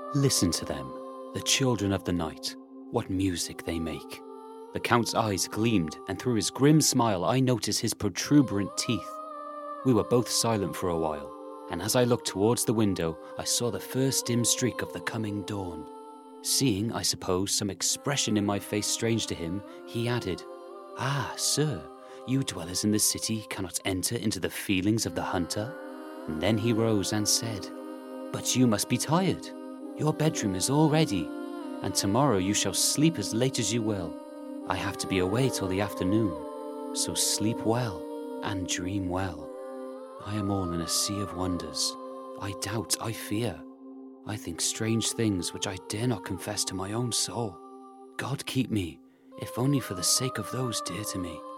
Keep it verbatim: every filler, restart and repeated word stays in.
Listen to them, the children of the night, what music they make. The Count's eyes gleamed, and through his grim smile I noticed his protuberant teeth. We were both silent for a while, and as I looked towards the window, I saw the first dim streak of the coming dawn. Seeing, I suppose, some expression in my face strange to him, he added, "Ah, sir, you dwellers in the city cannot enter into the feelings of the hunter?" And then he rose and said, "But you must be tired. Your bedroom is all ready, and tomorrow you shall sleep as late as you will. I have to be away till the afternoon, so sleep well and dream well. I am all in a sea of wonders. I doubt, I fear. I think strange things which I dare not confess to my own soul. God keep me, if only for the sake of those dear to me."